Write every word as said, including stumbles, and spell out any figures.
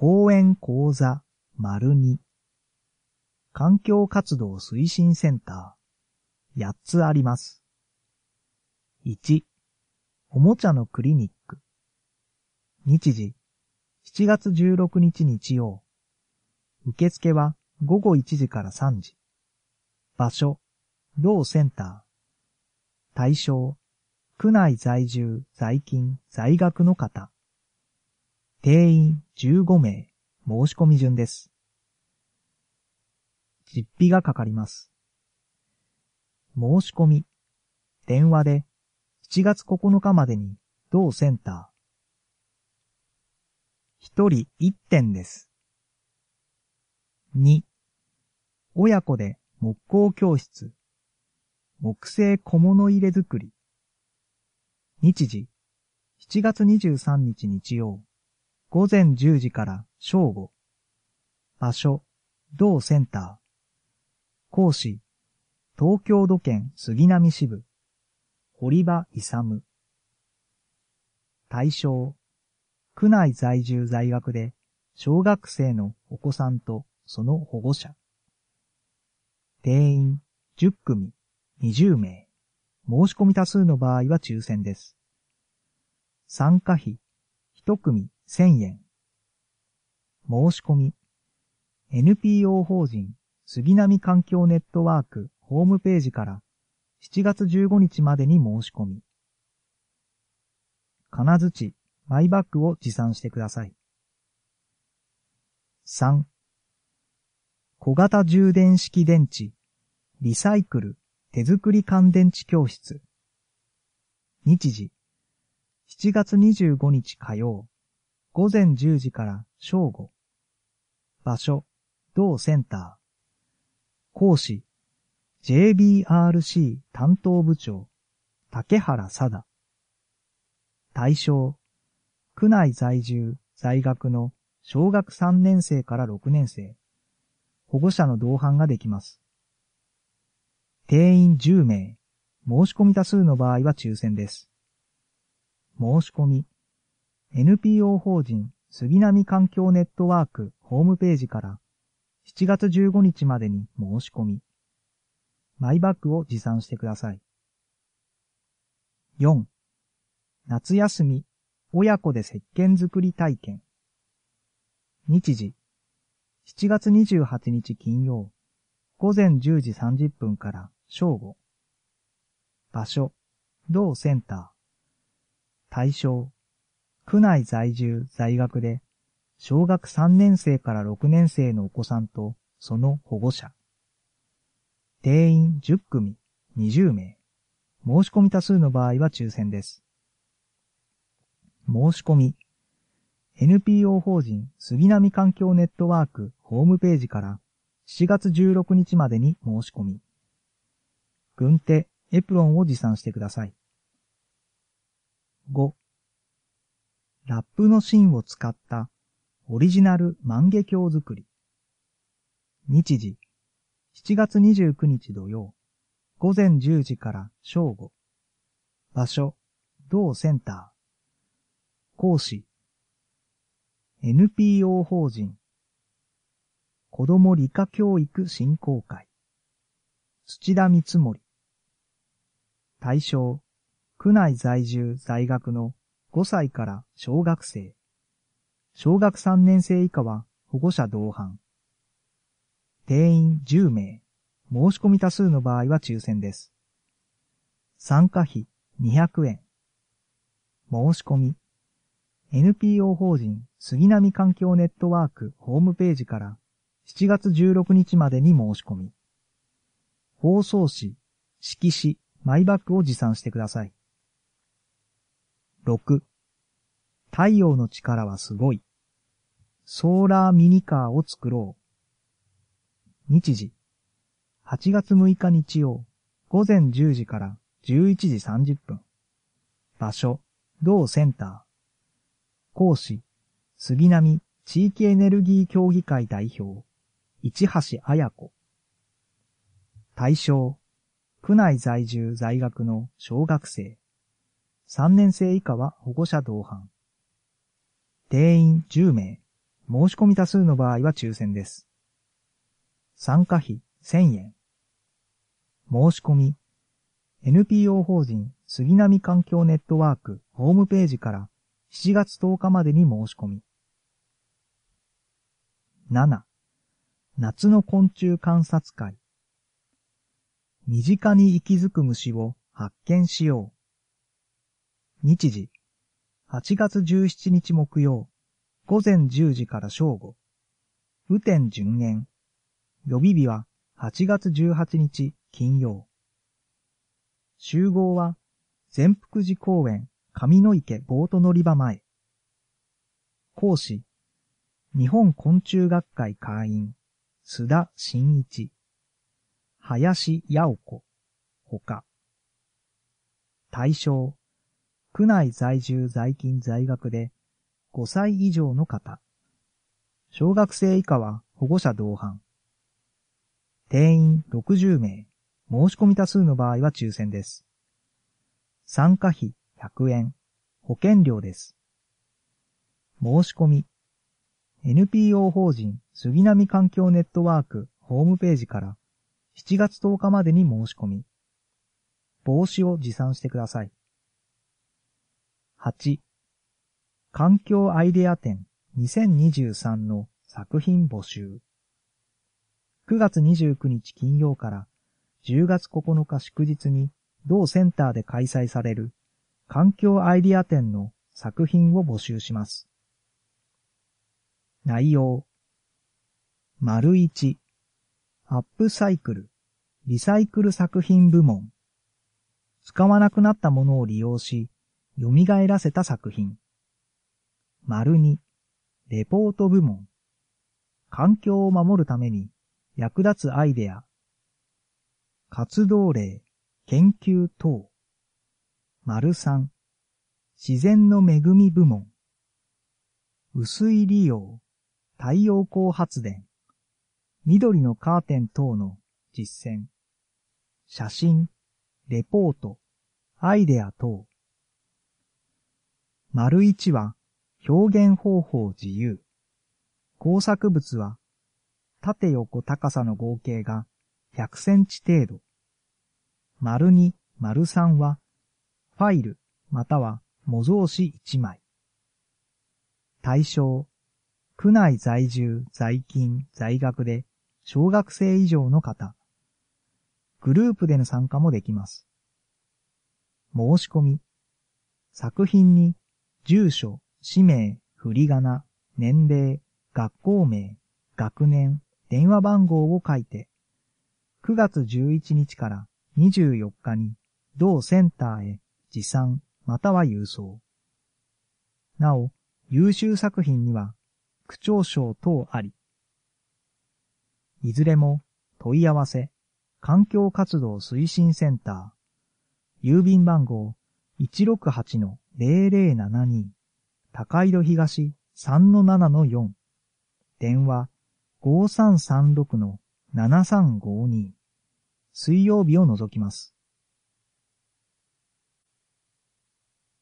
講演講座丸に環境活動推進センターやっつあります。いち、おもちゃのクリニック。日時、しちがつじゅうろくにち日曜。受付はごごいちじからさんじ。場所、同センター。対象、区内在住、在勤、在学の方。定員じゅうごめい、申し込み順です。実費がかかります。申し込み、電話でしちがつここのかまでに同センター。ひとりいってんです。に、親子で木工教室、木製小物入れ作り。日時、しちがつにじゅうさんにち日曜、ごぜんじゅうじから正午。場所、同センター。講師、東京土建杉並支部、堀場勇。対象、区内在住在学で小学生のお子さんとその保護者。定員じゅっくみ、にじゅうめい。申し込み多数の場合は抽選です。参加費、いちくみせんえん。申し込み、エヌピーオー 法人杉並環境ネットワークホームページからしちがつじゅうごにちまでに申し込み。金槌、マイバッグを持参してください。さん、小型充電式電池、リサイクル、手作り乾電池教室。日時、しちがつにじゅうごにち火曜、ごぜんじゅうじから正午。場所、同センター。講師、ジェービーアールシー 担当部長、竹原貞。対象、区内在住、在学の小学さんねんせいからろくねんせい。保護者の同伴ができます。定員じゅうめい。申し込み多数の場合は抽選です。申し込み、エヌピーオー 法人杉並環境ネットワークホームページからしちがつじゅうごにちまでに申し込み。マイバッグを持参してください。よん、夏休み、親子で石鹸作り体験。日時、しちがつにじゅうはちにち金曜、ごぜんじゅうじさんじゅっぷんから正午。場所、同センター。対象、区内在住在学で小学さんねんせいからろくねんせいのお子さんとその保護者。定員じゅっくみ、にじゅうめい。申し込み多数の場合は抽選です。申し込み、エヌピーオー 法人杉並環境ネットワークホームページからしちがつじゅうろくにちまでに申し込み。軍手、エプロンを持参してください。ご、ラップの芯を使ったオリジナル万華鏡作り。日時、しちがつにじゅうくにち土曜、ごぜんじゅうじから正午。場所、同センター。講師、エヌピーオー 法人子ども理科教育振興会。土田光森。対象、区内在住在学のごさいから小学生。小学さんねんせい以下は保護者同伴。定員じゅうめい。申し込み多数の場合は抽選です。参加費にひゃくえん。申し込み、エヌピーオー 法人杉並環境ネットワークホームページからしちがつじゅうろくにちまでに申し込み。包装紙、色紙、マイバッグを持参してください。ろく、太陽の力はすごい。ソーラーミニカーを作ろう。日時、はちがつむいか日曜、ごぜんじゅうじからじゅういちじさんじゅっぷん。場所、同センター。講師、杉並地域エネルギー協議会代表、市橋彩子。対象、区内在住在学の小学生。さんねんせい以下は保護者同伴。定員じゅうめい。 申し込み多数の場合は抽選です。参加費せんえん。申し込み、エヌピーオー 法人杉並環境ネットワークホームページからしちがつとおかまでに申し込み。なな. 夏の昆虫観察会。身近に息づく虫を発見しよう。日時、はちがつじゅうしちにち木曜、ごぜんじゅうじから正午。雨天順延。予備日ははちがつじゅうはちにち金曜。集合は善福寺公園上野池ボート乗り場前。講師、日本昆虫学会会員、須田真一、林八尾子、ほか。対象、区内在住在勤在学でごさい以上の方。小学生以下は保護者同伴。定員ろくじゅうめい、申し込み多数の場合は抽選です。参加費ひゃくえん、保険料です。申し込み、エヌピーオー 法人杉並環境ネットワークホームページからしちがつとおかまでに申し込み。帽子を持参してください。はち. 環境アイデア展にせんにじゅうさんの作品募集。くがつにじゅうくにち金曜からじゅうがつここのか祝日に同センターで開催される環境アイデア展の作品を募集します。内容。丸いち、アップサイクル、リサイクル作品部門。使わなくなったものを利用し、蘇らせた作品。丸に、レポート部門。環境を守るために役立つアイデア。活動例、研究等。丸さん、自然の恵み部門。雨水利用、太陽光発電。緑のカーテン等の実践。写真、レポート、アイデア等。丸いちは表現方法自由。工作物は縦横高さの合計がひゃくセンチ程度。丸に、丸さんはファイルまたは模造紙いちまい。対象、区内在住、在勤、在学で小学生以上の方。グループでの参加もできます。申し込み。作品に住所、氏名、振り仮名、年齢、学校名、学年、電話番号を書いて、くがつじゅういちにちからにじゅうよっかに同センターへ持参または郵送。なお、優秀作品には区長賞等あり。いずれも問い合わせ、環境活動推進センター、郵便番号 いちろくはちのぜろぜろななに、高井戸東 さんのななのよん、電話 ごさんさんろくのななさんごに、水曜日を除きます。